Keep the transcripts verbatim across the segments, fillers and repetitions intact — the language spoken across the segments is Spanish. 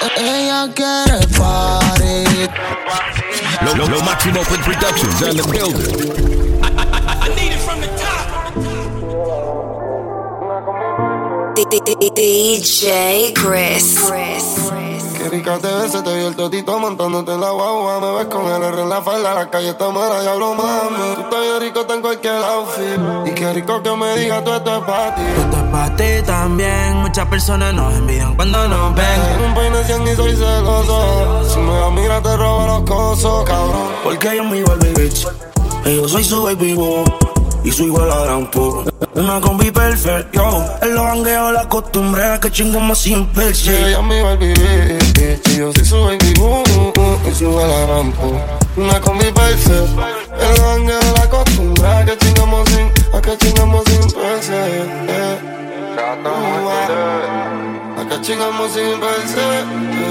Ella quiere party. Lo, lo, lo Máximo Productions on the building. I, I, I need it from the top. D J Chris. Qué rica te ves, te vio el totito montándote en la guagua. Me ves con el R en la falda, la calle está mala, ya hablo mami. Tú estás bien rico, está en cualquier outfit. Y qué rico que me digas, tú esto es pa' ti. Esto es pa' ti también. Muchas personas nos envidian cuando nos ven. Tengo un peine cien y soy celoso. Si me das mira te robo los cosos, cabrón. Porque yo me igual baby bitch. Y yo soy su baby boo. Y soy igual a gran po. Una combi perfecta, yo. En los jangueos la costumbre a que chingamos siempre. Sí, ella me iba a vivir. Y yo soy su baby boo. Y soy igual a gran po. Una combi perfecta. En los jangueos la costumbre a que chingamos sin, a que chingamos sin perse. A que chingamos sin perse.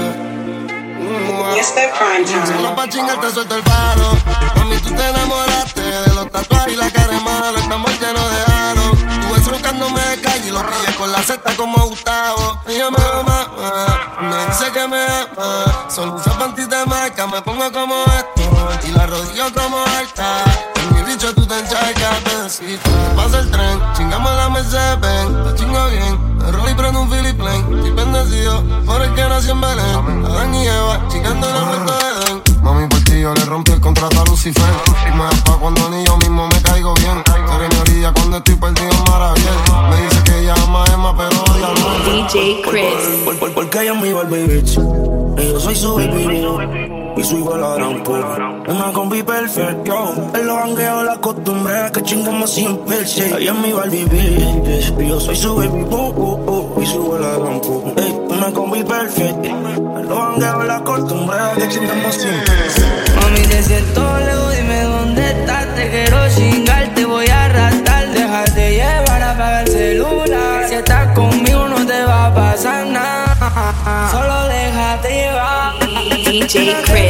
Este prime time. Solo pa' chingar te suelto el palo. Mami, tú te enamoraste de los tatuajes y la cara de malo. Estamos llenos de aros. Tú ves trucándome de calle y lo pillé con la cesta como Gustavo. Ella me ama, me dice que me ama. Solo usa panty de marca, me pongo como esto y la rodilla como alta. En mi bicho tú te encharcas, besita. Pasa el tren, chingamos la Mercedes Benz. Te chingo bien, me rolo y prendo un Philip Plain. Estoy bendecido por el que nació en Belén. Adán y Eva, chingando en el huerto de Edén. Mami, por ti yo le rompí el contrato a Lucifer. Y me da pa' cuando ni yo mismo me caigo bien. Seré mi orilla cuando estoy perdido en Maraviel. Me dice que ella ama a Emma, pero odia a Noel. D J Chris. Por, por, porque ella me igual baby bitch. Y yo soy su baby boo. Y soy igual a gran po. Una combi perfecta, yo. En los jangueos la costumbre a que chingamos siempre. Ella me igual baby. Y yo soy su baby boo. Y soy igual a gran po. Ey, una combi perfecta. En los jangueos la costumbre a que chingamos siempre. Mami, te siento lejos, dime dónde estás. Te quiero chingar, te voy a arrastrar. Déjate llevar, apaga el celular. Si estás conmigo no te va a pasar nada. Solo déjate llevar. D J Chris.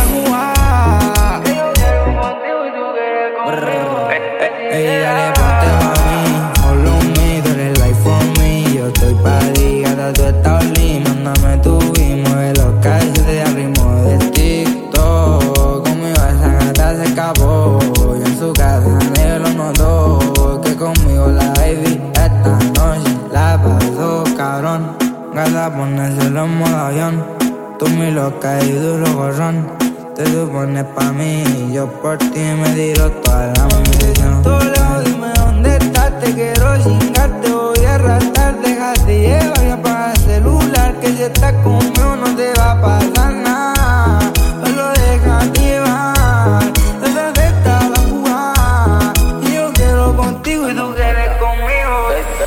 Ey, dale, ponte pa' mí. Follow me, tú eres life for me. Yo estoy pa' ti, gata, tú estás lindo. Mándame tu y mueve los calles de ritmo de TikTok. Conmigo esa gata se escapó. Y en su casa nadie lo notó. Que conmigo la baby esta noche la pasó, cabrón. Gata, ponérselo en modo avión. Tú mi loca y duro gorrón. Te supones pa' mí y yo por ti me tiro toda la munición. Tú lejos, dime dónde estás. Te quiero chingar, te voy a arrastrar. Déjate llevar y apaga el celular. Que si estás conmigo no te va a pasar nada. Solo déjate llevar. Desde esta la jugada. Y yo quiero contigo y tú quieres conmigo.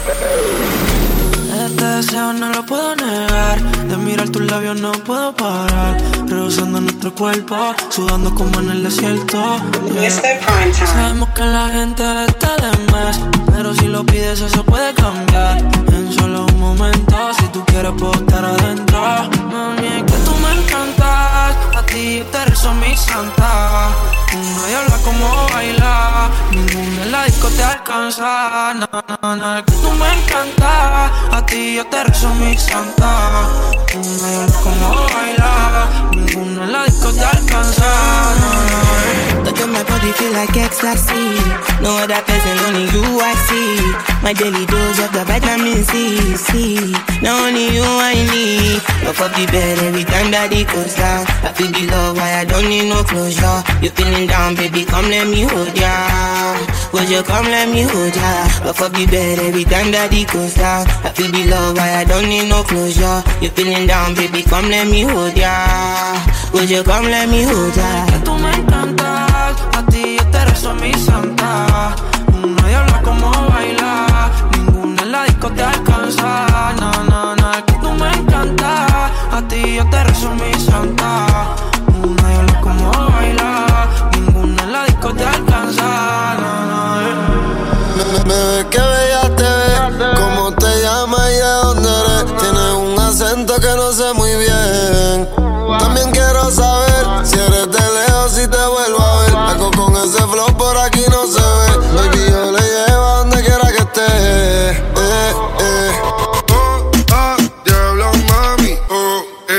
Este deseo no lo puedo negar. De mirar tus labios no puedo parar. Rehusando nuestro cuerpo, sudando como en el desierto. Yeah. Este prime time. Sabemos que la gente está de más, pero si lo pides eso puede cambiar. En solo un momento, si tú quieres puedo estar adentro. Mami, es que tú me encantas. A ti yo te rezo mi santa. Nadie habla como bailar. Ninguno en la disco te alcanza. No, no, no, es que tú me encantas. A ti yo te rezo mi santa. Nadie habla como bailar. Ninguno en la disco te alcanza. No, no. Look at my body, feel like ecstasy. No other person, only you I see. My daily dose of the vitamin C, C. Now only you I need. Up up the bed every time that it goes down. I feel the love, why I don't need no closure. You feeling down, baby, come let me hold ya. Would you come let me hold ya? Up up the bed every time that it goes down. I feel the love, why I don't need no closure. You feeling down, baby, come let me hold ya. Would you come let me hold ya? Que tú me encantas, a ti yo te rezo mi santa. Nadie habla como bailar, ninguna en la disco te alcanza. No, no, no, es que tú me encantas, a ti yo te rezo mi santa. Nadie habla como bailar, ninguna en la disco te alcanza. No, no, Me, me ves que bella te ves. ¿Cómo te llamas y de dónde eres? Tienes un acento que no sé muy bien. También quiero saber si eres de lejos, si te vuelvo a ver. Algo con ese flow por aquí no se ve. Baby, yo le llevo a donde quiera que esté. Eh, eh. Oh, oh, diablo, mami. Oh, eh, na,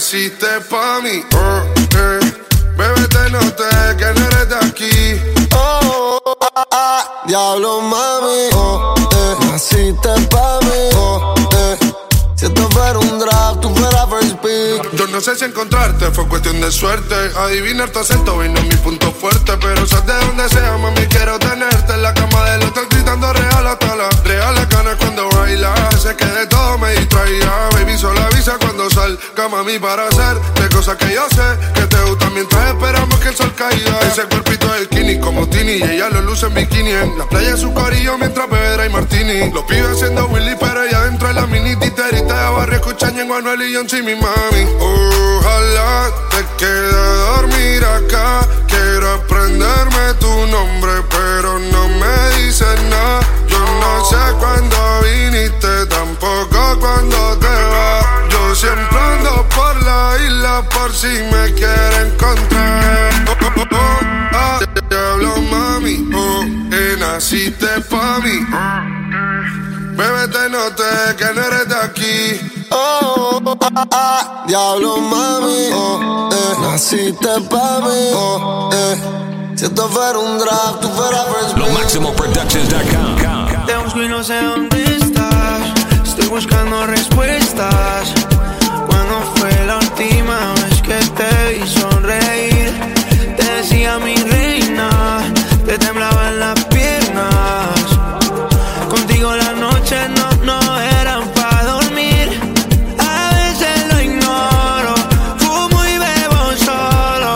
naciste pa' mí. Oh, eh. Bebé, te noté que no eres de aquí. Oh, oh, ah, ah, diablo, mami. Oh, eh. Naciste pa' mí. Oh, eh. Si esto fuera un draft, tú fueras first pick. Yo no sé si encontrarte fue cuestión de suerte. Adivinar tu acento y no es mi punto fuerte. Pero sabes de donde sea, mami, quiero tenerte. En la cama del hotel gritando real hasta la reales ganas cuando baila. Sé que de todo me distraía. Baby, solo avisa cuando salga, mami, para hacer de cosas que yo sé que te gustan mientras esperamos que el sol caiga. Ese cuerpito es skinny como Tini y ella lo luce en bikini. En la playa en su corillo mientras bebe y martini. Los pibes haciendo Willy, pero ella dentro de la mini titerita de barrio escuchan en Manuel y John C, mi mami. Ojalá te quede a dormir acá. Quiero aprenderme tu nombre, pero no me dices nada. Yo no sé cuándo viniste, tampoco cuándo te vas. Yo siempre ando por la isla por si me quiere encontrar. Oh, oh, oh, oh, ah, te hablo, mami. Oh, que naciste pa' mí. Bebé, te noté que no eres de aquí. Oh, oh, ah, ah, diablo, mami. Oh, eh, naciste pa' mí. Oh, eh. Si esto fuera un draft, tú fueras first pick. Lo Máximo Productions dot com. Te busco y no sé dónde estás. Estoy buscando respuestas. ¿Cuándo fue la última vez que te vi sonreír? Te decía mi reina, te temblaban las piernas. Contigo las noches no, no eran pa' dormir. A veces lo ignoro, fumo y bebo solo.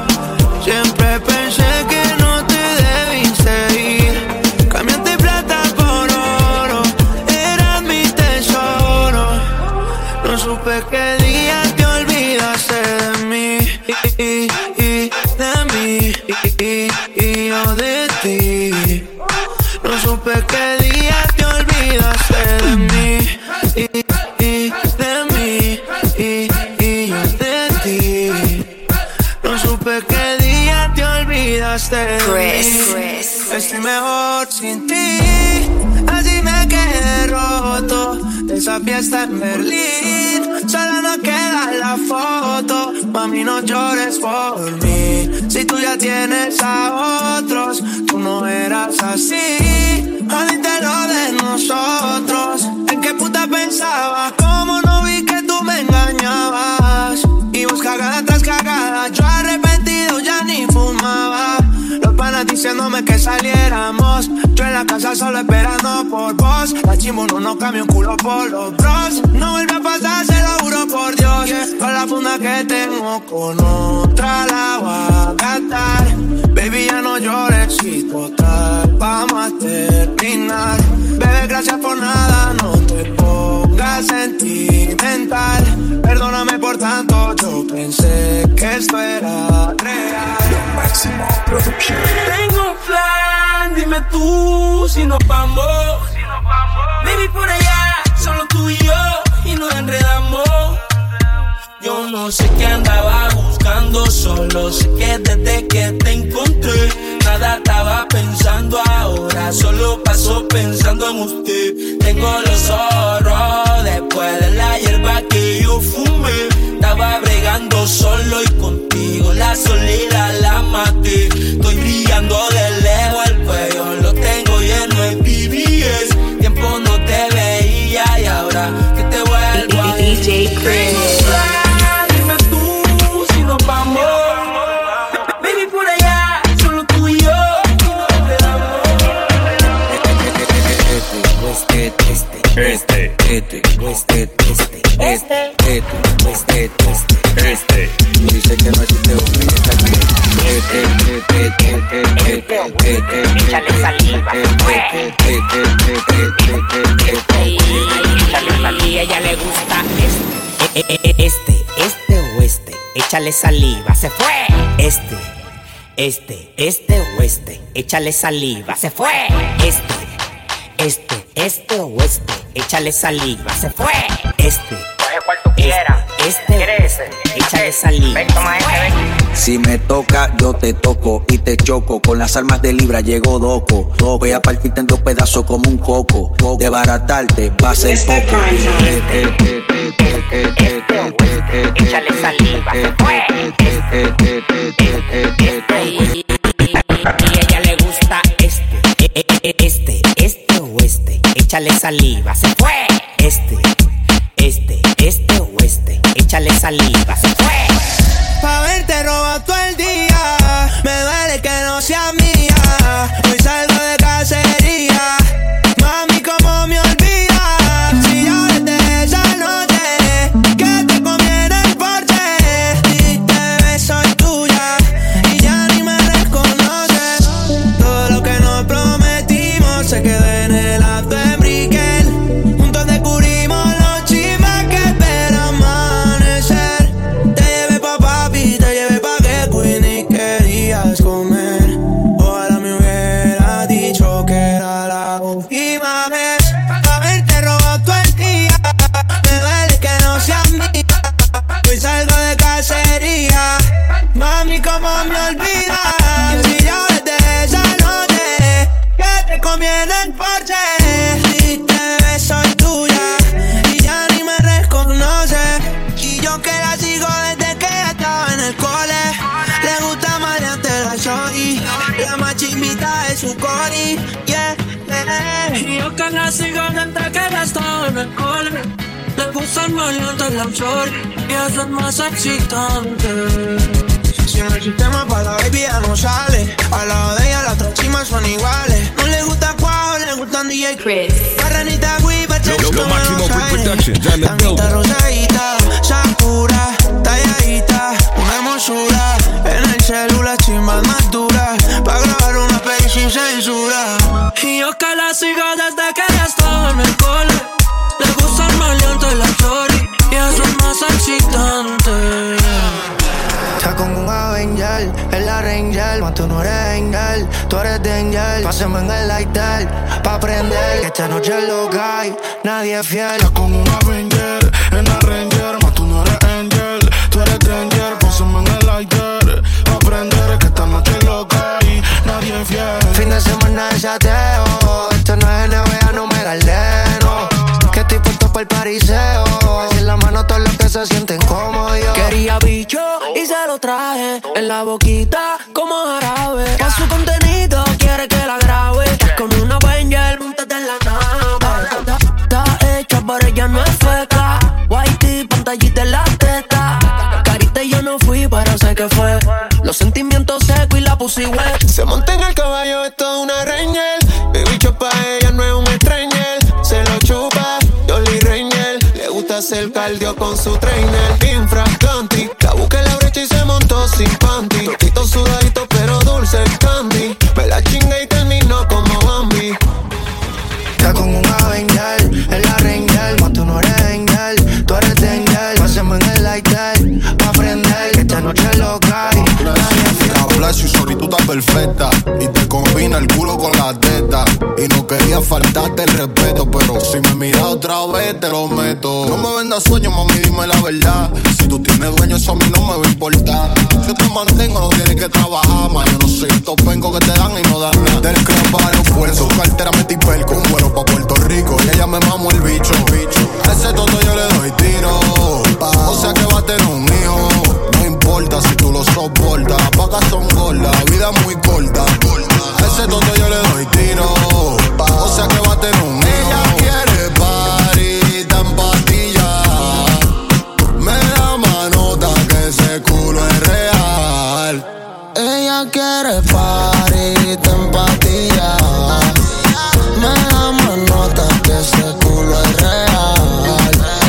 Siempre pensé que no te debiste ir. Cambiaste plata por oro, eras mi tesoro. No supe qué día te olvidaste de mí y, y, y de mí y, y, y yo de ti. No supe qué día te olvidaste de mí y, y de mí y, y yo de ti. No supe qué día te olvidaste de Chris, mí. Chris. Estoy mejor sin ti, así me quedé roto. De esa fiesta en Berlín, solo nos queda la foto. Mami, no llores por mí, si tú ya tienes a otros. Tú no eras así, jodiste lo de nosotros. ¿En qué puta pensabas? ¿Cómo no vi que tú me engañabas? Y vos cagada tras cagada, yo arrepentido ya ni fumaba. Los panas diciéndome que saliéramos, yo en la casa solo esperando por vos. La chimbo no nos cambia un culo por los bros. No vuelve a pasar, se lo juro por Dios. Con la funda que tengo con otra la voy a cantar. Baby, ya no llores, si total vamos a terminar. Bebé, gracias por nada, no te pongas sentimental. Perdóname por tanto, yo pensé que esto era real. Lo Máximo Productions. Tengo un plan, dime tú si nos vamos. Baby, por allá, solo tú y yo, y nos enredamos. Yo no sé qué andaba buscando, solo sé que desde que te encontré nada estaba pensando ahora, solo paso pensando en usted. Tengo los ojos después de la hierba que yo fumé. Estaba bregando solo y contigo la soledad la maté. Estoy brillando de lejos, el cuello lo tengo lleno de B B S. Tiempo no te veía y ahora que te vuelvo a D J Chris. Este, este, este, este, este, este, este, este, este. Dice que no existe un está aquí. Este, este, este, este, este, Échale saliva, échale saliva, ella le gusta este, este, este o este. Échale saliva, se fue. Este, este, este o este. Échale saliva, se fue. Este, este, este o este. Échale saliva, se fue. Este, coge cual tú quieras. Este, ¿Quieres ese? échale saliva. Ven, toma ese, ven. si me toca, yo te toco y te choco. Con las armas de libra llego doco. Voy a partirte en dos pedazos como un coco. De baratarte va a ser poco. Échale saliva. échale saliva. Se fue. Pa' verte robo todo el día. Me duele que no sea mía. Hoy salgo de cacería. Mami, cómo me olvidas. Si ya desde esa noche que te comí en el porche, dijiste bebé soy tuya y ya ni me reconoces. Todo lo que nos prometimos se quedó en el acto de Brickell. Juntos descubrimos los chismes que esperan amanecer. Te llevé pa' papi, te llevé pa' que Queen y querías comer. Ojalá me hubiera dicho que era la última vez. Pa' verte robo todo el día. Me duele que no seas mía. Hoy salgo de cacería. Mami, cómo me olvidas. Si yo desde esa noche que te comí en el porche, dijiste bebé soy tuya y ya ni me reconoces. Y yo que la sigo desde que ella estaba en el cole. Le gusta maleante la shorty, la más chimbita de su cori. Yeah, yeah. Y yo que la sigo desde que ella estaba en el cole. Le gusta maleante la shorty y eso es más excitante. Si no hay sistema para la baby ya no sale. Al lado de ella las otras chimas son iguales. No le gusta cuajo, le gustan D J Chris. Barranita Weaver, Lo- Lo Máximo Print Productions on the Tanita building. rosadita, Sakura, talladita, una hermosura. En el celular chimbas más duras, pa' grabar una peli sin censura. Y yo que la sigo desde que ella estaba en el cole. Le gusta el maleante la shorty y eso es más excitante. Está como un Avenger, es la Ranger, mas tú no eres Angel, tú eres Danger. Pásame en el lighter, pa' prender, que esta noche es loca hay, nadie es fiel. Está como un Avenger, es la Ranger, mas tú no eres Angel, tú eres Danger. Pásame en el lighter, pa' prender, que esta noche es loca y nadie es fiel. Fin de semana de chateo, esto no es N B A, no me galdeno. Que estoy puesto pa'l pariseo, así en la mano todo lo que se sienten como yo. Quería bicho y se lo traje en la boquita como jarabe. Pa' su contenido quiere que la grabe. Como una Avenger, montate en la nave. Está hecha para ella, no es feca. Whitey, pantallita en la teta. Carita y yo no fui, pero sé que fue. Los sentimientos secos y la pussy wet. Se monta en el caballo, esto es una Ranger. El bicho pa' ella no es un stranger. Se lo chupa, Jolly Ranger. Le gusta hacer cardio con su trainer. Infracanti, la busqué la brecha y se montó sin panty. Toquito sudadito pero dulce el candy. Me la chinga y terminó como Bambi. Está como un Avenger, es la Ranger, mas tú no eres Angel, tú eres Danger. Pásame en el lighter, pa' prender, que esta noche es loca y nadie es fiel. Hablas y sorry, tú estás perfecta y te combina el culo con la teta. Y no quería faltarte el respeto, pero si me miras otra vez te lo meto. No me vendas sueños, mami, dime la verdad. Si tú tienes dueño, eso a mí no me va a importar. Yo te mantengo, no tienes que trabajar más. Yo no soy estos pencos que te dan y no dan nada. Del club al aeropuerto, su cartera metí perco. Un vuelo pa' Puerto Rico y ella me mamó el bicho, bicho. A ese tonto yo le doy tiro, o sea que va a tener un hijo. No importa si tú lo soportas, las vacas son gordas, la vida es muy corta. A ese tonto yo le doy tiro, o sea que va a tener un hijo. Ella quiere party, tan patilla. Me da manota que ese culo es real. Ella quiere party, ten patilla. Me da más nota que ese culo es real.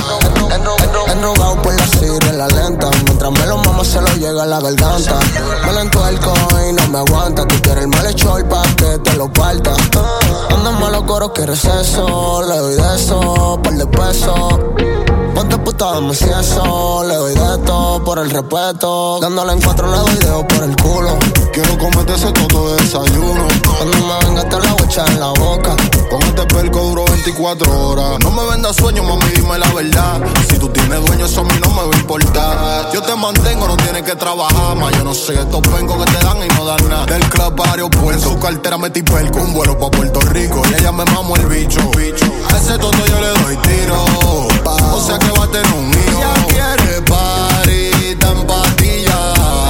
Enrugado por la sirena en la lenta. Mientras me lo mamo se lo llega a la garganta. Me lo entuerco y no me aguanta. Tú quieres el malhechor pa' que te lo parta. Andan malos coros, quieres eso. Le doy de eso, par de pesos. Ponte puta, dame si eso. Le doy de todo por el respeto. Dándole en cuatro le doy dedo por el culo. Quiero comerte ese toto de desayuno. Cuando me venga te la voy a echar en la boca. Con este perco duro veinticuatro horas. No me vendas sueños, mami, dime la verdad. Si tú tienes dueño, eso a mí no me va a importar. Yo te mantengo, no tienes que trabajar más. Yo no soy estos pencos que te dan y no dan nada. Del club a aeropuerto, en su cartera metí perco. Un vuelo pa' Puerto Rico y ella me mamó el bicho, bicho. A ese tonto yo le doy tiro, o sea que va a tener un hijo. Ella quiere party, tan patilla.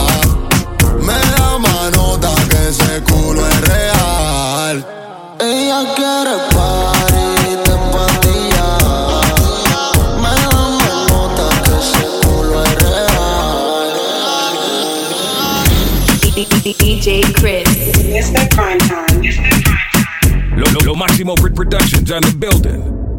Me da manota que ese culo es real. Ella quiere party, ten patilla. Me da más nota que ese culo D J Chris. It's that prime time. Lo, lo, lo Máximo Productions on the building.